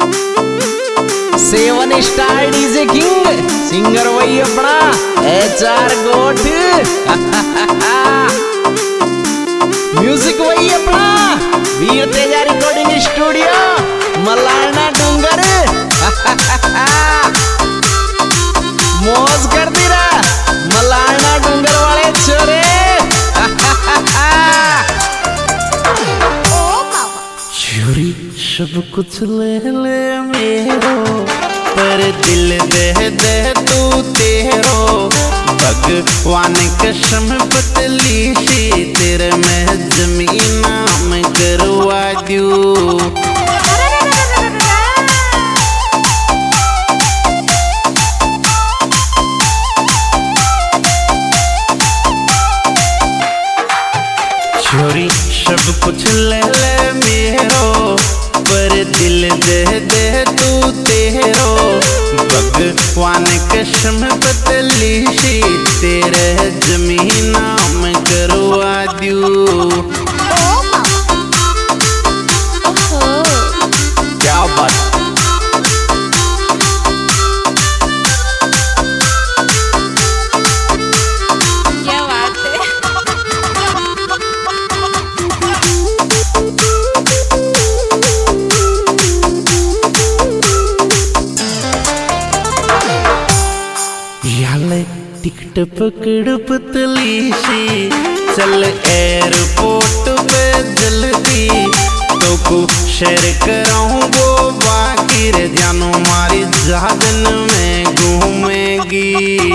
7 star DJ king singer वही अपना HR गोट म्यूजिक वही अपना वीर तेजा रिकॉर्डिंग स्टूडियो मलारना डूंगर मौज कर दी रहा मलारना डूंगर वाले छोरे चोरी सब कुछ ले ले मेरो पर दिल दे दे तू तेरो भगवान कसम बदली सी तेरे में जमीन में करवा दूं चोरी सब कुछ ले ले मेरो पर दिल दे दे तू तेरो भगवान कसम बदली सी तेरे जमीन में करवा दूं क्या बात टिकट पकड़ पतली सी चल एयरपोर्ट पे जल्दी तो को शेयर कराऊं वो बाकी रे जानो मारी जहाजन में घूमेगी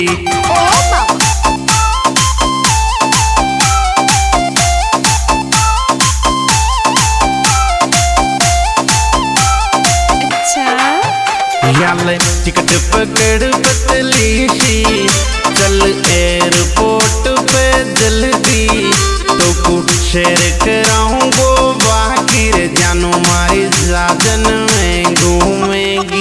याले टिकट पकड़ पतली सी चल एयरपोर्ट पे जल्दी तो कुछ शेयर कराऊं वो बाकी रे जानो मारी साजन में घूमेगी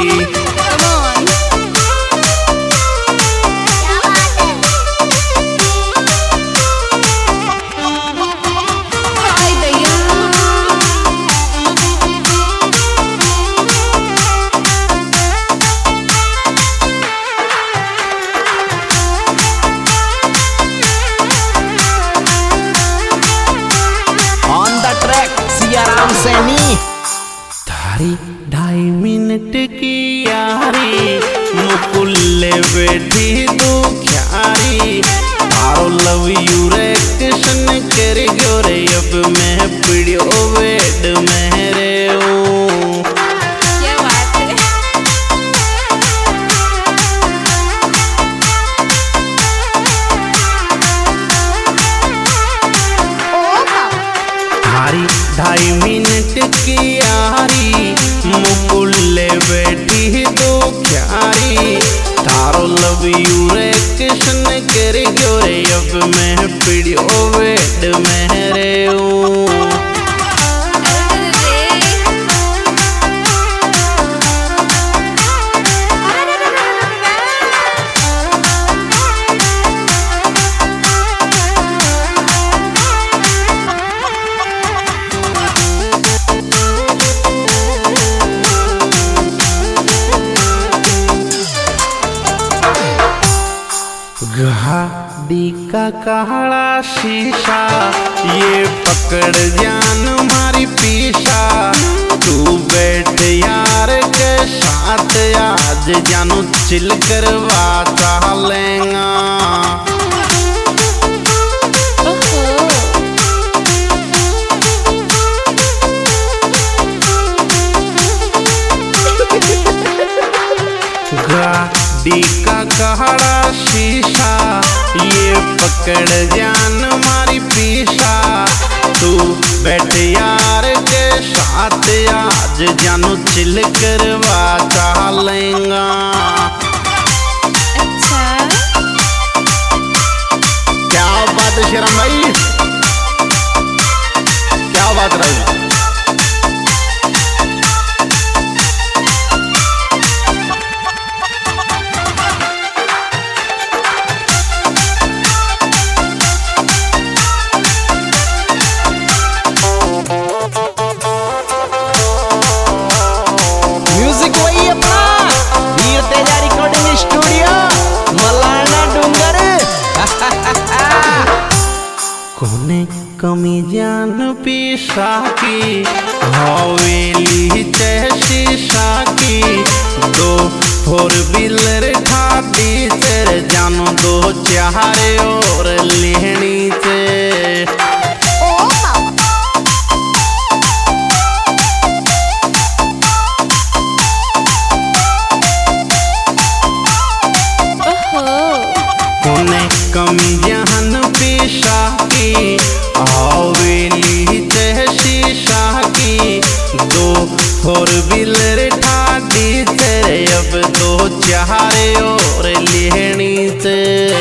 थारी 2.5 मिनट की यारी मुकुल्ले बैठी तू ख्यारी तारो लव यू रे कृष्ण कर गयो रे अब मैं पीड़ियो वेड में रे थारी 2.5 मिनट की यारी मुकुल्ले बैठी दो ख्यारी तारो लव यू रे कृष्ण कर गयो रे अब मैं पीड़ियो वेड में रे गाड़ी का काला शीशा ये पकड़ जान मारी पीछा तू बैठ यार के साथ आज जानू चिल करवा चालेंगा गाड़ी का काला शीशा ये पकड़ जान मारी पीछा तू बैठ यार के साथ आज जानू चिल करवा चालेंगा अच्छा क्या बात है शर्म भाई क्या बात रही कमी जान पीसा की हवेली शीशा की दो फोर व्हीलर ठाडी तेरे जानो दो चार और लेनी से कमी जान पेशा की हवेली शीशा की दो फोर व्हीलर ठाडी तेरे अब दो चार और लेनी से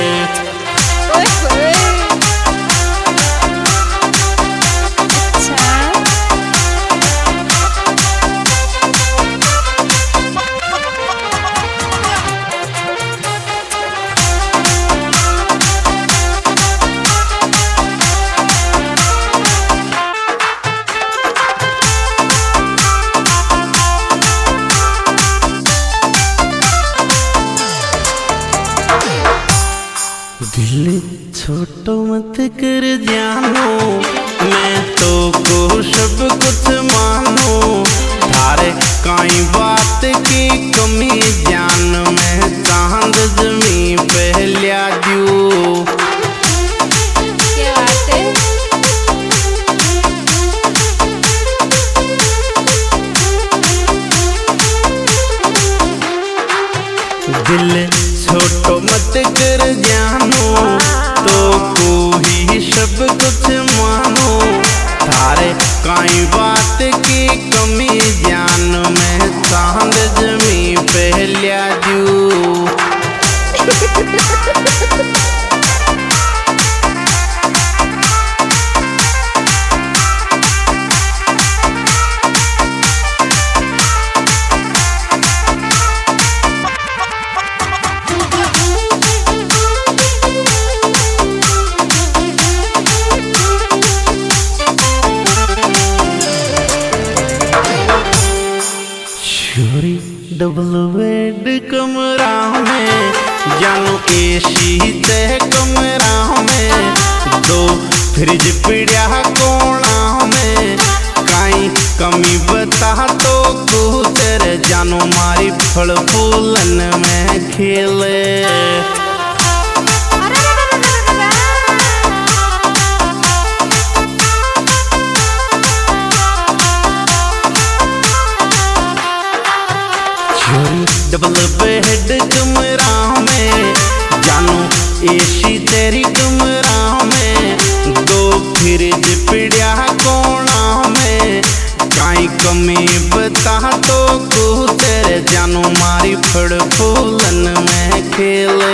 दिल छोटो मत कर जानो मैं तो को सब कुछ मानो थारे काई बात की कमी जान मैं चांद जमी पहलिया दू क्या बात है दिल छोटो मत कर जानो तो कोई सब कुछ मानो थारे काई बात की कमी जान मैं चांद जमी पहलिया दू डबल बेड कमरा में जानो एसी ते कमरा में दो फ्रिज पीड़िया कोना में काई कमी बता तो तेरे जानो मारी फल फूलन में खेले डबल बेड कमरा में जानो एसी तेरी कमरा में दो फ्रिज पीड़िया कोना में काई कमी बता तो तेरे जानो मारी फड़ फूलन में खेले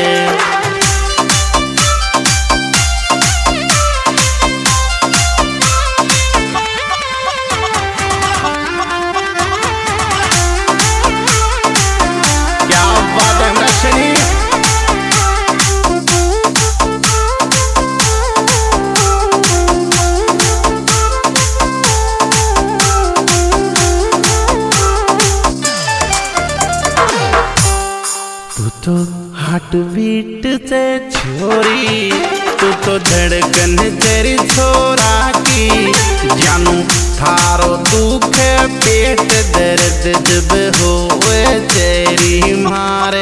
तो हार्ट बीट से छोरी तू तो धड़कन तेरी छोरा की जानू थारो दुख पेट दर्द जब होए तेरी मारे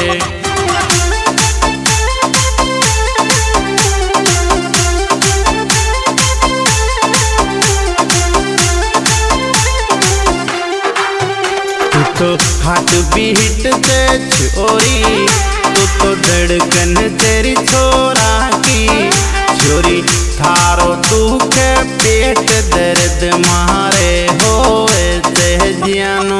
तो हार्ट बीट से छोरी तू तो धड़कन तेरी छोरा की छोरी थारो दुख पेट दर्द मारे होए ते जानो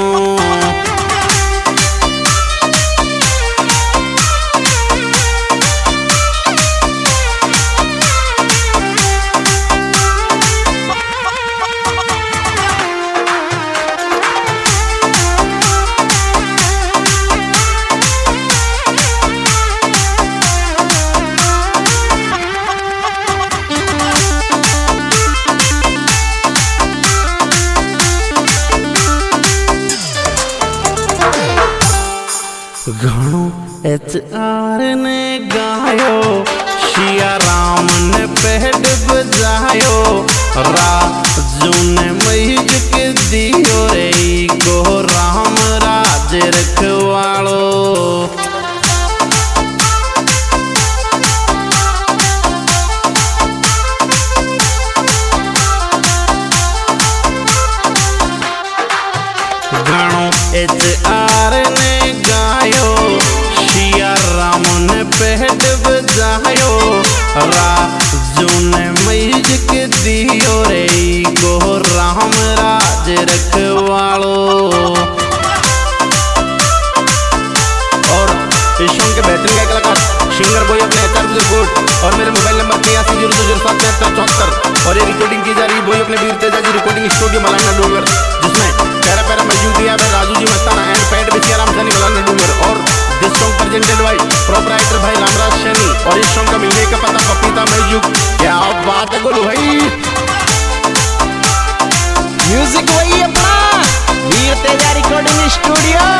घणो HR ने गायो शिया राम ने पेड़ बजायो, राजू ने म्यूजिक दियो रे को राम राज रखवालो। गानो HR ने गायो, शिया राम ने पेड़ बजायो, राजू ने म्यूजिक दियो रे को राम राज रखवालो। और इस सॉन्ग के बेहतरीन गायक कलाकार सिंगर बॉय अपने HR कोट और मेरे मोबाइल नंबर 8302077374 और ये रिकॉर्डिंग की जा रही बॉय अपने वीर तेजा जी रिकॉर्डिंग स्टूडियो मलाना डूंगर, जिसमें पैरा पैरा मौजूद है राजू जी मस्ताना एंड पैड बिसिया राम सैनी मलाना डूंगर। और this song presented by proprietor भाई रामराज सैनी। और इस सॉन्ग का मिलने का पता पपीता म्यूजिक। क्या बात है गोलू भाई, म्यूजिक वही अपना वीर तेजा रिकॉर्डिंग स्टूडियो।